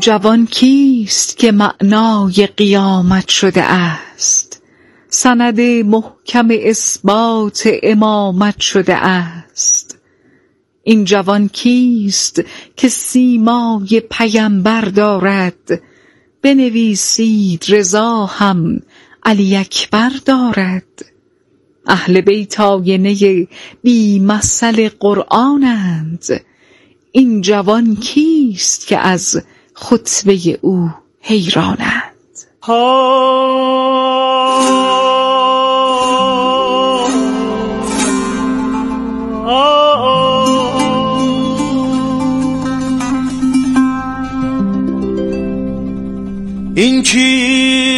جوان کیست که معنای قیامت شده است؟ سند محکم اثبات امامت شده است. این جوان کیست که سیمای پیمبر دارد؟ بنویسید رضا هم علی اکبر دارد. اهل بیت آینه بی مثل قرآنند. این جوان کیست که از خطبه او حیرانند؟ این چی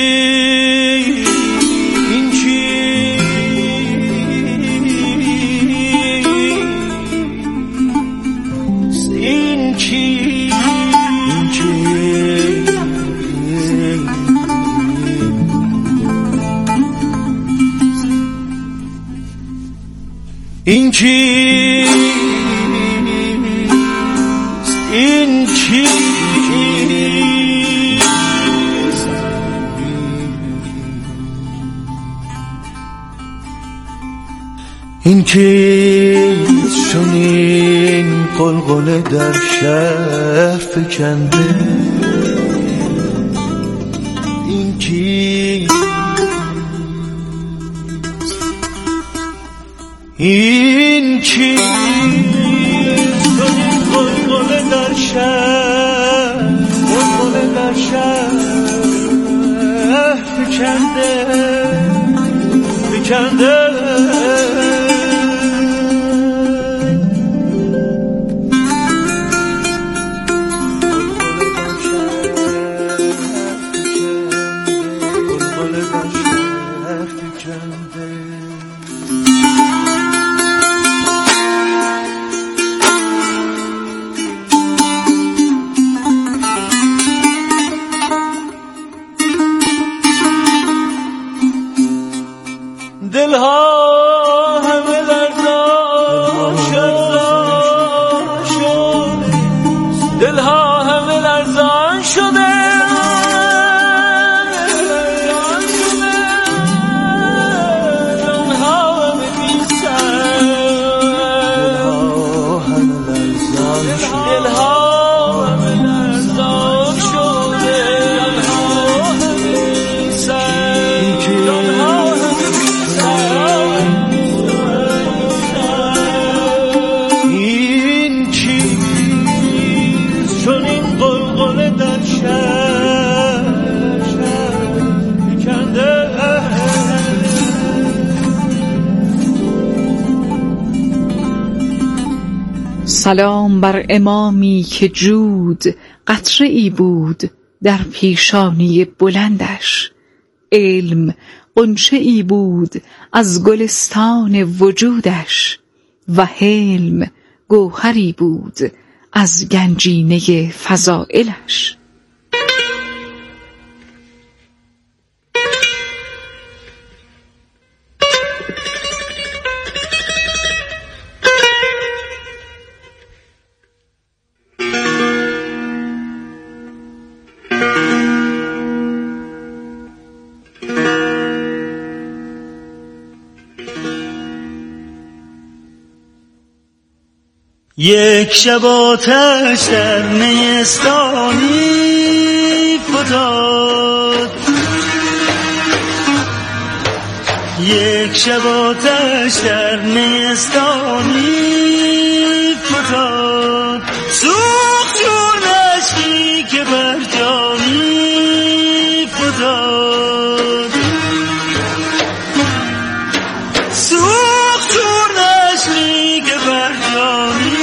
این کیست چنین قلقله در شهر فکنده؟ این کیست چنین قلقله در شهر فکنده دلها همه لرزان شد، دلها همه لرزان شده، جانها همه بی سر، دلها همه لرزان شده، جانها همه بی سر، جانها سلام بر امامی که جود قطره ای بود در پیشانی بلندش. علم غنچه ای بود از گلستان وجودش و حلم گوهری بود از گنجینه فضائلش. یک شب آتش در نیستانی فتاد، یک شب آتش در نیستانی فتاد، سوخت چون اشکی که بر جانی فتاد، سوخت چون اشکی که بر جانی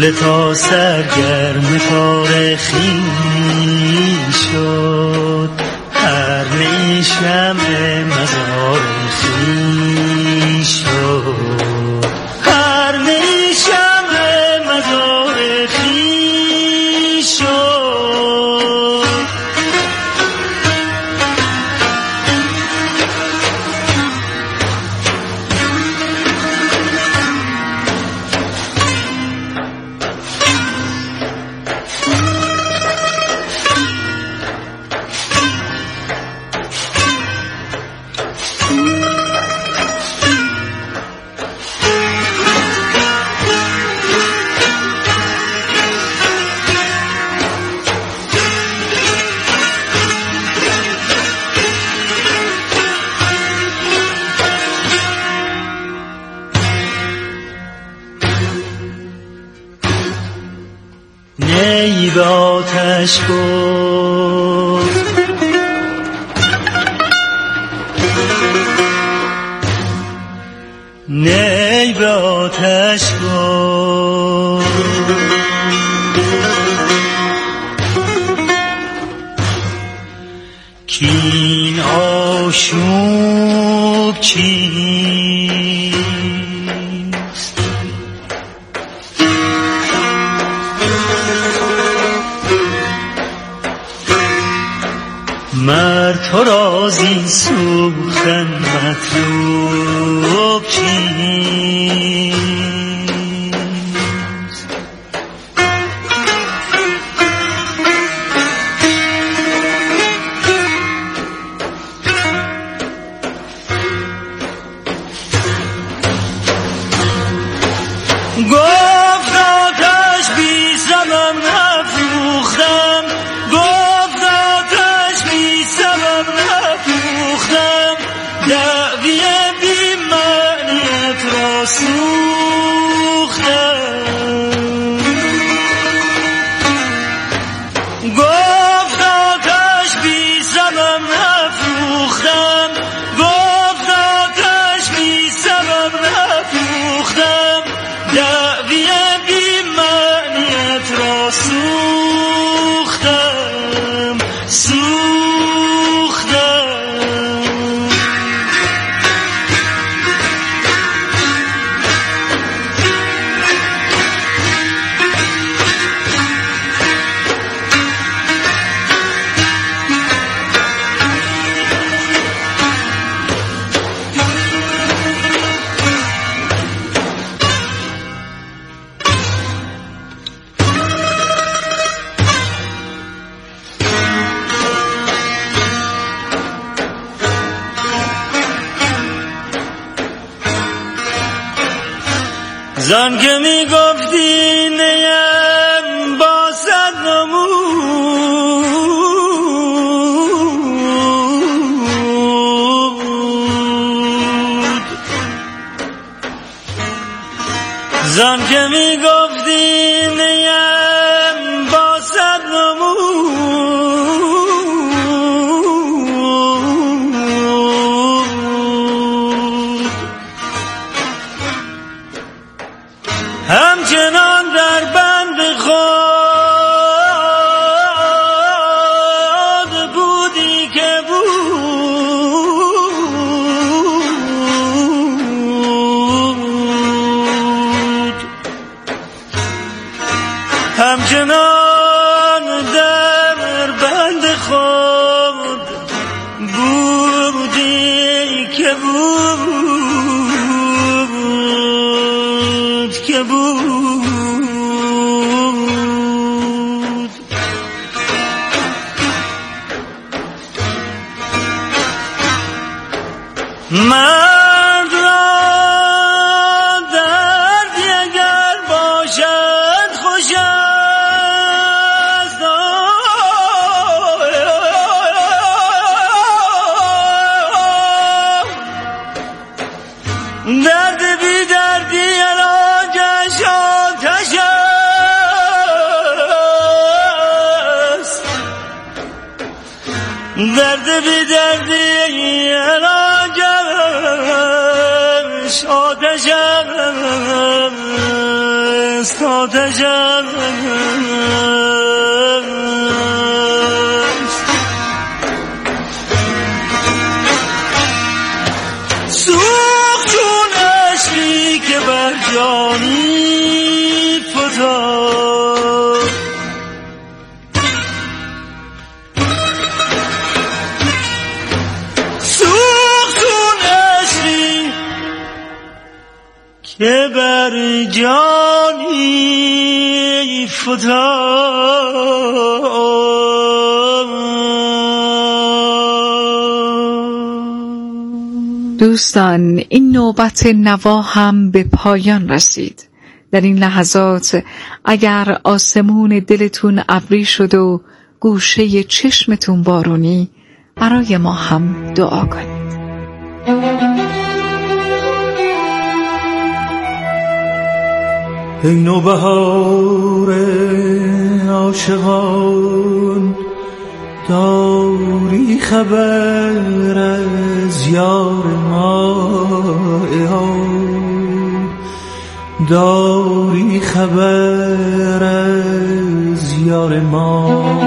تا سرگرم کار خویش شد، هر نی شمع مزار خویش شد، هر نی شمع مزار خویش شد. نی به آتش گفت نی به آتش گفت کین آشوب چیست، مرد تو را زین سوختن مطلوب چیست. گفت آتش بی سبب نفروختم، گفت آتش بی سبب نفروختم، دعوی بی معنیت را سوختم. گفت آتش بی سبب نفروختم، گفت آتش بی سبب نفروختم، دعوی بی معنیت را سوختم سوختم. زن که می گفتی نیم با صد نمود، زن که می گفتی نیم با صد نمود، همچنان در بند خود بودی که بود، همچنان در بند خود بودی که بود که بود. مرد را دردی اگر باشد خوش است، درد بی دردی علاجش آتش است، درد بی دردی علاجش آتش است، آتش است. سوخت چون عشقی که بر جانی فتاد، سوخت چون عشقی که بر جانی فتاد. دوستان، این نوبت نوا هم به پایان رسید. در این لحظات اگر آسمون دلتون ابری شد و گوشه چشمتون بارونی، برای ما هم دعا کنید. ای نوبهار عاشقان، داری خبر از یار ما؟ داری خبر از یار ما؟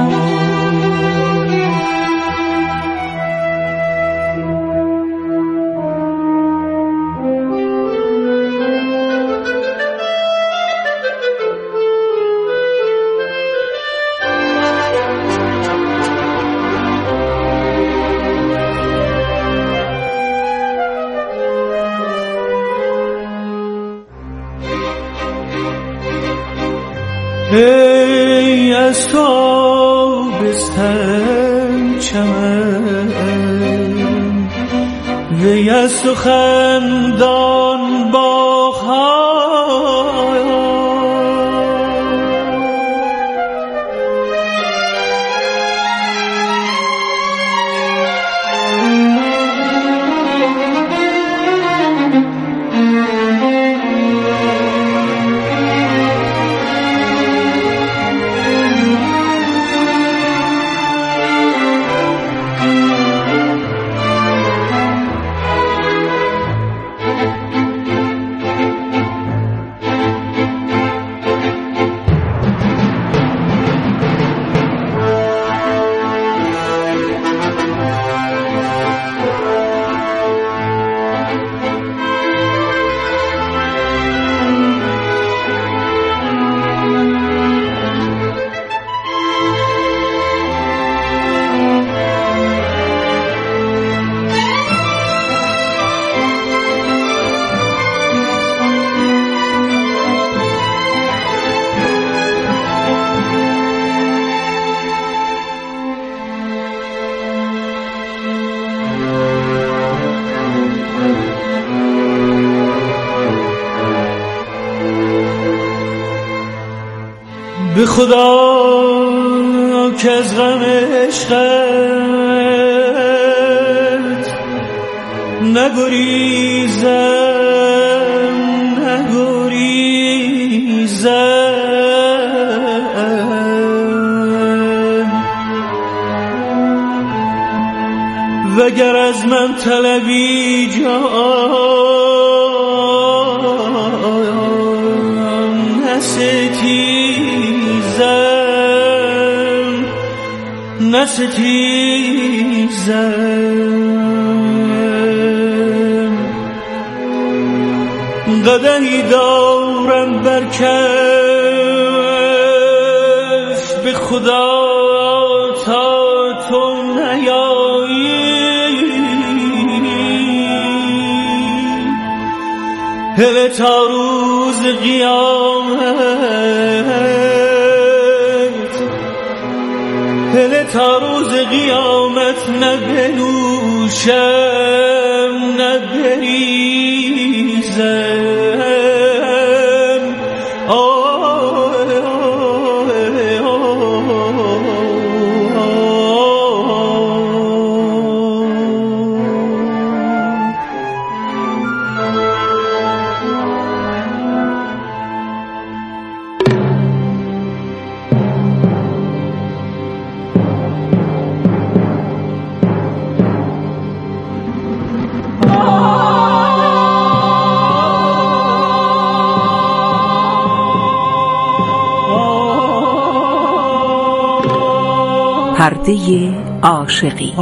ای از تو بستن چمن، وی از تو خندان باغ‌ها، به خدا که از غم عشقت نگریزم، وگر از من طلبی جان نستیزم، قدمی دارم بر کف، به خدا تا تو نیایی، هله تا روز قیامت، هله تا روز قیامت نه بنوشم نه بریزم. پرده عاشقی.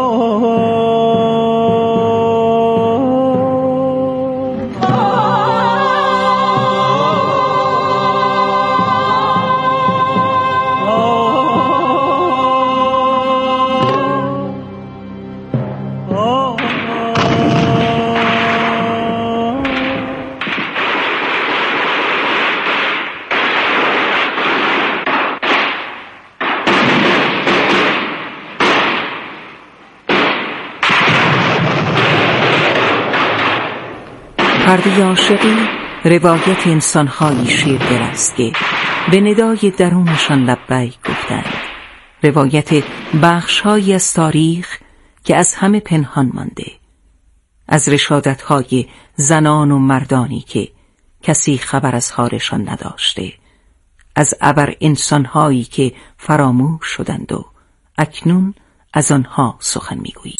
پرده عاشقی روایت انسان‌هایی شیردل است که به ندای درونشان لبیک گفتند. روایت بخش‌هایی از تاریخ که از همه پنهان مانده، از رشادت‌های زنان و مردانی که کسی خبر از حالشان نداشته، از ابر انسان‌هایی که فراموش شدند و اکنون از آنها سخن می‌گوییم.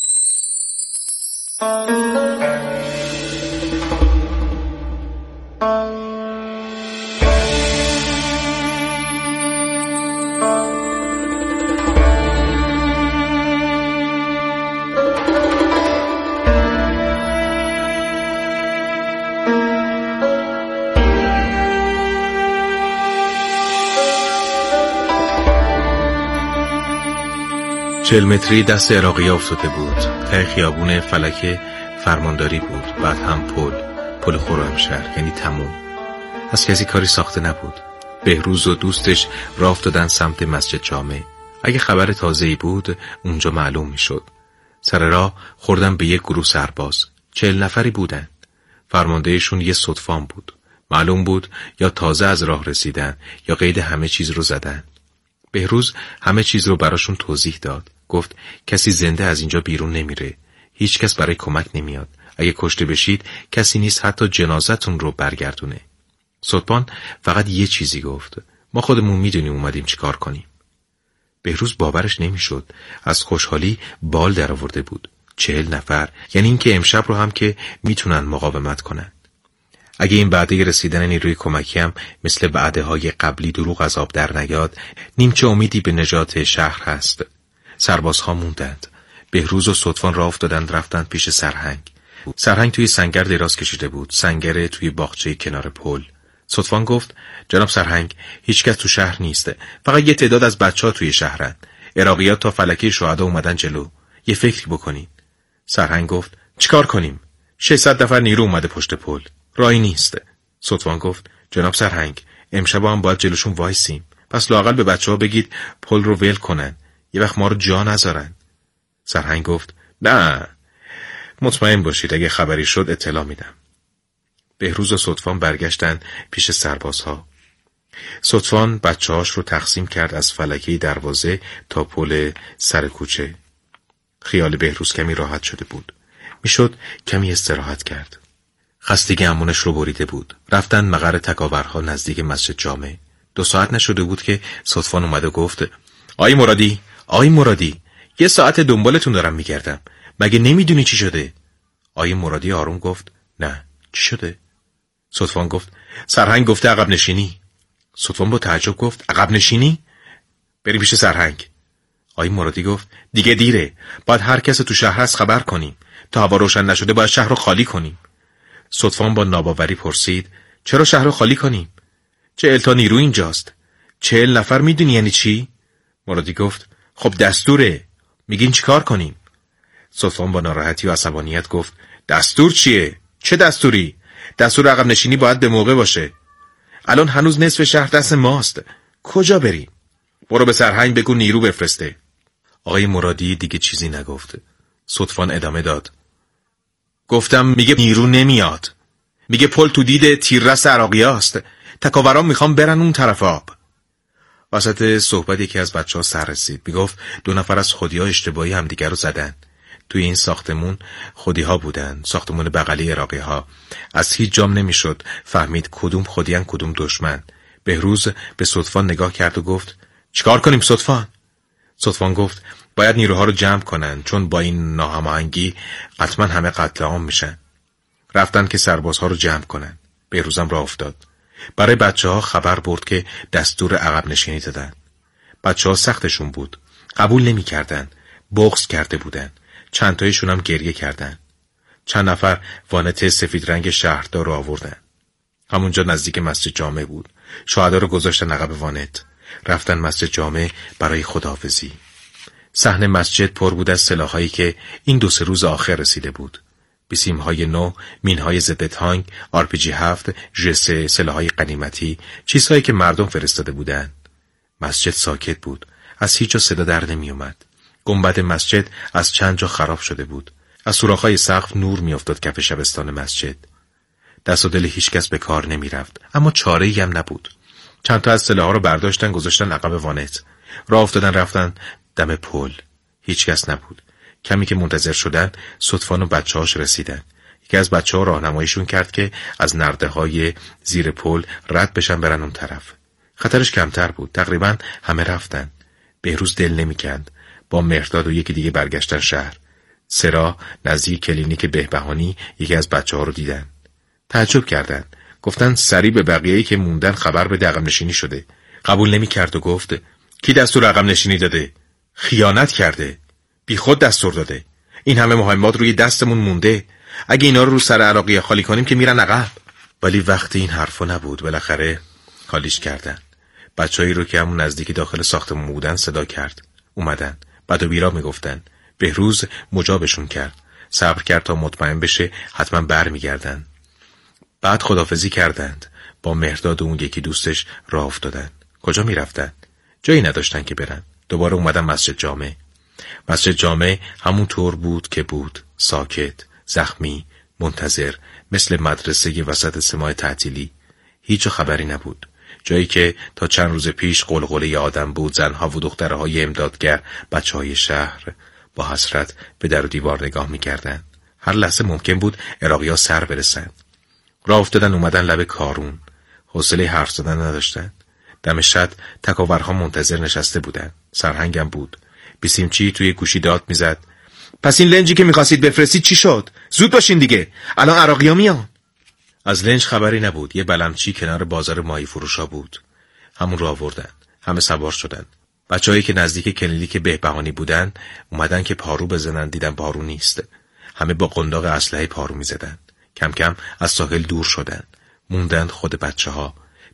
چهل متری دست عراقی افتاده بود. ته خیابون فلک فرمانداری بود، بعد هم پل خرمشهر، یعنی تموم. از کسی کاری ساخته نبود. بهروز و دوستش راه افتادن سمت مسجد جامع. اگه خبر تازه‌ای بود اونجا معلوم میشد. سر راه خوردن به یک گروه سرباز. 40 نفری بودن. فرماندهشون یه صدفان بود. معلوم بود یا تازه از راه رسیدن یا قید همه چیز رو زدن. بهروز همه چیز رو براشون توضیح داد. گفت کسی زنده از اینجا بیرون نمیره. هیچ کس برای کمک نمیاد. اگه کشته بشید کسی نیست حتی جنازتون رو برگردونه. صدفان فقط یه چیزی گفت. ما خودمون میدونیم اومدیم چیکار کنیم. بهروز باورش نمیشد. از خوشحالی بال در آورده بود. 40 نفر، یعنی این که امشب رو هم که میتونن مقاومت کنن. اگه این وعده رسیدن نیروی کمکی هم مثل وعده‌های قبلی دروغ از آب در نیاد، نیمچه امیدی به نجات شهر هست. سربازها موندند. بهروز و صدفان راه افتادند رفتند پیش سرهنگ. سرهنگ توی سنگر دراز کشیده بود. سنگر توی باغچه کنار پل. صدفان گفت جناب سرهنگ، هیچ کس تو شهر نیست. فقط یه تعداد از بچه‌ها توی شهرن. عراقی‌ها تا فلکه شهدا اومدن جلو. یه فکری بکنین. سرهنگ گفت چیکار کنیم؟ 600 نفر نیرو اومده پشت پل. راهی نیست. صدفان گفت جناب سرهنگ، امشب هم باید جلوشون وایسیم. پس لااقل به بچه‌ها بگید پل رو ول کنن. یه وقت ما رو جا نذارن. سرهنگ گفت نه، مطمئن باشید اگه خبری شد اطلاع میدم. بهروز و صدفان برگشتن پیش سربازها. صدفان بچه‌هاش رو تقسیم کرد از فلکه دروازه تا پل سر کوچه. خیال بهروز کمی راحت شده بود. میشد کمی استراحت کرد. خستگی امونش رو بریده بود. رفتن مقر تکاورها نزدیک مسجد جامع. 2 ساعت نشده بود که صدفان اومد و گفت آقای مرادی، یه ساعت دنبالتون دارم میگردم. مگه نمیدونی چی شده؟ آقای مرادی آروم گفت نه، چی شده؟ صدفان گفت سرهنگ گفته عقب نشینی. صدفان با تعجب گفت عقب نشینی؟ بریم پیش سرهنگ. آقای مرادی گفت دیگه دیره. باید هر کس تو شهر هست خبر کنیم. تا هوا روشن نشده باید شهر رو خالی کنیم. صدفان با ناباوری پرسید چرا شهر رو خالی کنیم؟ 40 تا نیرو اینجاست. 40 نفر میدونی یعنی چی؟ مرادی گفت خب دستوره. میگین چیکار کنیم؟ صدفان با ناراحتی و عصبانیت گفت دستور چیه؟ چه دستوری؟ دستور عقب نشینی باید به موقع باشه. الان هنوز نصف شهر دست ماست. کجا بریم؟ برو به سرهنگ بگو نیرو بفرسته. آقای مرادی دیگه چیزی نگفت. صدفان ادامه داد گفتم میگه نیرو نمیاد. میگه پل تو دید تیررس عراقیاست. تکاوران میخوام برن اون طرف آب. وسط صحبت یکی از بچه‌ها سر رسید. میگفت 2 نفر از خودی‌ها اشتباهی همدیگر رو زدن. توی این ساختمون خودی‌ها بودن، ساختمون بغلی عراقی‌ها. از هیچ جام نمیشد فهمید کدوم خودیان کدوم دشمن. بهروز به صدفان نگاه کرد و گفت چیکار کنیم صدفان؟ صدفان گفت باید نیروها رو جمع کنن، چون با این ناهماهنگی حتما همه قتل عام میشن. رفتن که سربازها رو جمع کنن. بهروزم راه افتاد. برای بچه‌ها خبر برد که دستور عقب نشینی دادن. بچه‌ها سختشون بود. قبول نمی کردن. بغض کرده بودن. چند تایشون هم گریه کردن. چند نفر وانت سفید رنگ شهردار رو آوردن. همونجا نزدیک مسجد جامع بود. شهدا رو گذاشتن عقب وانت. رفتن مسجد جامع برای خداحافظی. صحن مسجد پر بود از سلاحایی که این 2-3 روز آخر رسیده بود. بیسیم‌های نو، مین‌های ضد تانک، RPG 7، ژ3، سلاح‌های غنیمتی، چیزهایی که مردم فرستاده بودند. مسجد ساکت بود. از هیچ جا صدا در نمی اومد. گنبد مسجد از چند جا خراب شده بود. از سوراخ‌های سقف نور میافتاد کف شبستان مسجد. دست و دل هیچ کس به کار نمی رفت. اما چاره‌ای هم نبود. چند تا از سلاح‌ها رو برداشتن گذاشتن عقب وانت. راه افتادن رفتن دم پل. هیچ کس نبود. کمی که منتظر شدن صدفان بچه‌هاش رسیدن. یکی از بچه‌ها راهنماییشون کرد که از نرده‌های زیر پل رد بشن برن اون طرف. خطرش کمتر بود. تقریبا همه رفتن. بهروز دل نمی‌کند. با مهرداد و یکی دیگه برگشتن شهر. سرا نزدیک کلینیک بهبهانی یکی از بچه‌ها رو دیدن. تعجب کردن. گفتن سریع به بقیه‌ای که موندن خبر به عقب نشینی شده. قبول نمی‌کرد و گفت کی دستور عقب نشینی داده؟ خیانت کرده. بی خود دستور داده. این همه مهمات روی دستمون مونده. اگه اینا رو سر عراقی خالی کنیم که میرن عقب. ولی وقتی این حرفا نبود. بالاخره خالیش کردن. بچه‌ای رو که همون نزدیکی داخل ساختمون بودن صدا کرد. اومدن. بد و بیرا میگفتن. بهروز مجابشون کرد. صبر کرد تا مطمئن بشه حتما برمیگردن. بعد خداحافظی کردند. با مهرداد و اون یکی دوستش راه افتادن. کجا میرفتن؟ جایی نداشتن که برن. دوباره اومدن مسجد جامع. مسجد جامع همون طور بود که بود. ساکت، زخمی، منتظر، مثل مدرسه وسط سماع تعطیلی. هیچ خبری نبود. جایی که تا چند روز پیش قلقله آدم بود. زنها و دخترهای امدادگر، بچه‌های شهر با حسرت به در و دیوار نگاه می‌کردند. هر لحظه ممکن بود عراقی‌ها سر برسن. راه افتادن اومدن لب کارون. حوصله حرف زدن نداشتن. دم شب تکاورها منتظر نشسته بودن. سرهنگم بود. بیسیمچی توی گوشی داد میزد. پس این لنجی که می‌خواستید بفرستید چی شد؟ زود باشین دیگه. الان عراقی‌ها میان. از لنج خبری نبود. یه بلمچی کنار بازار ماهی فروشا بود. همون رو آوردن. همه سوار شدن. بچه‌هایی که نزدیک کلینیک بهبهانی بودن اومدن که پارو بزنن. دیدن پارو نیست. همه با قنداق اسلحه پارو می‌زدن. کم کم از ساحل دور شدن. موندند خود بچه‌ها.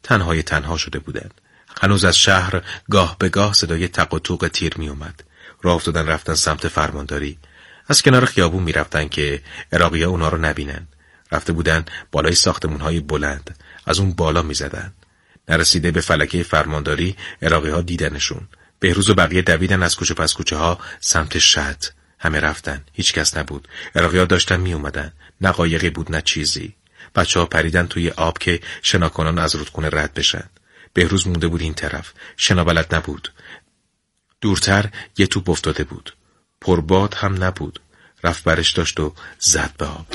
تنها شده بودند. هنوز از شهر گاه به گاه صدای تق و توق تیر می اومد. راه افتادن رفتن سمت فرمانداری. از کنار خیابون می رفتن که عراقی‌ها اونا رو نبینن. رفته بودن بالای ساختمون‌های بلند. از اون بالا می زدن. نرسیده به فلکه فرمانداری عراقی‌ها دیدنشون. بهروز و بقیه دویدن از کوچه پس کوچه ها سمت شط. همه رفتن. هیچ کس نبود. عراقی‌ها داشتن می اومدن. نه قایقی بود نه چیزی. بچه‌ها پریدن توی آب که شناکنان از رودخونه رد بشن. بهروز مونده بود این طرف. شنا بلد نبود. دورتر یه توپ افتاده بود. پرباد هم نبود. رفت برش داشت و زد به آب.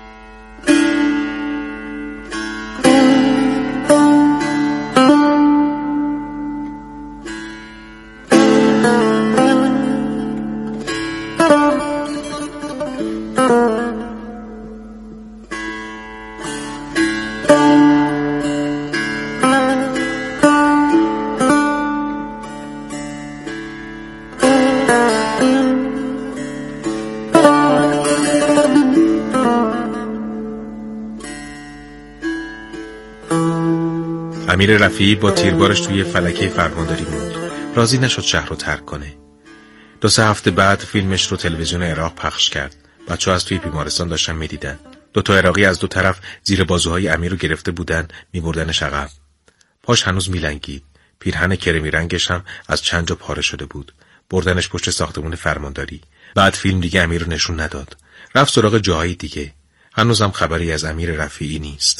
امیر رفیعی با تیربارش توی فلکه فرمانداری موند. راضی نشد شهر رو ترک کنه. 2-3 هفته بعد فیلمش رو تلویزیون عراق پخش کرد. بچه‌ها از توی بیمارستان داشتن می‌دیدن. 2 عراقی از 2 طرف زیر بازوهای امیر رو گرفته بودن، می‌بردنش عقب. پاش هنوز میلنگید. پیرهن کرمی رنگش هم از چند جا پاره شده بود. بردنش پشت ساختمون فرمانداری. بعد فیلم دیگه امیر رو نشون نداد. رفت سراغ جاهای دیگه. هنوزم خبری از امیر رفیعی نیست.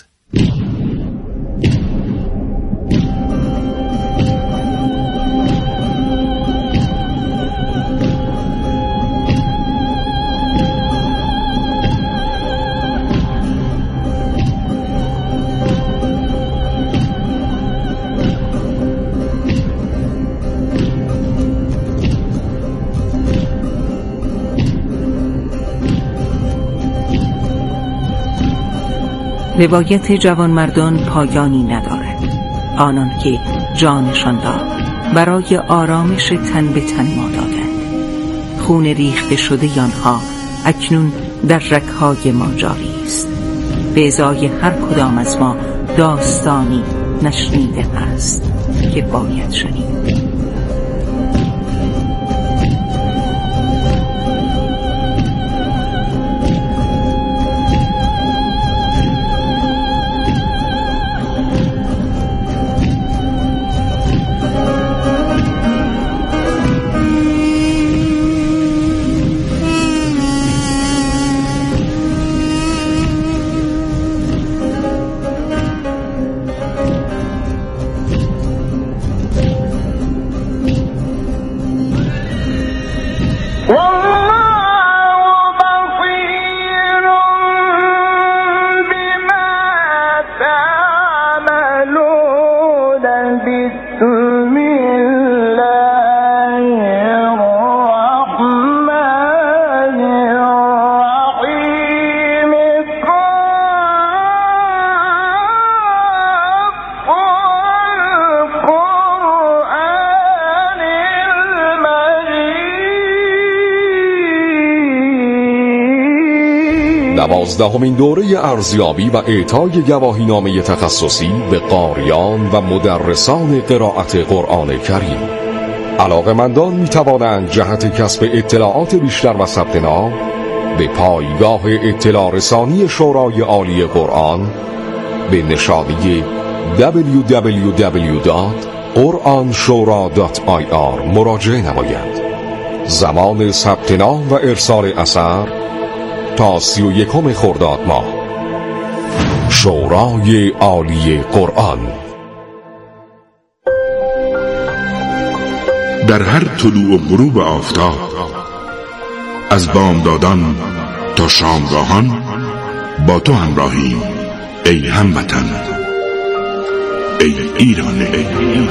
روایت جوانمردان پایانی ندارد. آنان که جانشان را برای آرامش تن به تن ما دادند. خون ریخته شده آنها اکنون در رگ‌های ما جاری است. به ازای هر کدام از ما داستانی نشنیده است که باید شنید. دوازدهمین دوره ارزیابی و اعطای گواهینامه تخصصی به قاریان و مدرسان قرائت قرآن کریم. علاقه‌مندان می‌توانند جهت کسب اطلاعات بیشتر و ثبت نام به پایگاه اطلاع رسانی شورای عالی قرآن به نشانی www.quranshura.ir مراجعه نمایند. زمان ثبت نام و ارسال اثر تا 31 خرداد ماه. شورای عالی قرآن. در هر طلوع و غروب آفتاب، از بامدادان تا شامگاهان، با تو همراهیم ای هموطن، ای ایران، ای ایران.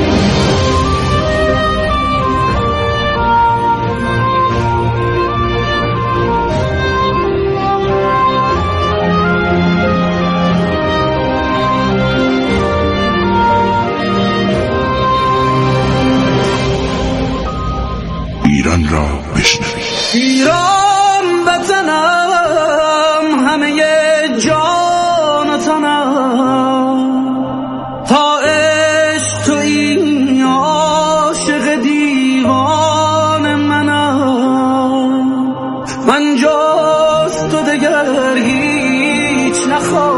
ایران را بشنوید. ایران وطنم، همه جان و تنم، تا عشق تو این عاشق دیوان منم. من جز تو دگر هیچ نخواهم،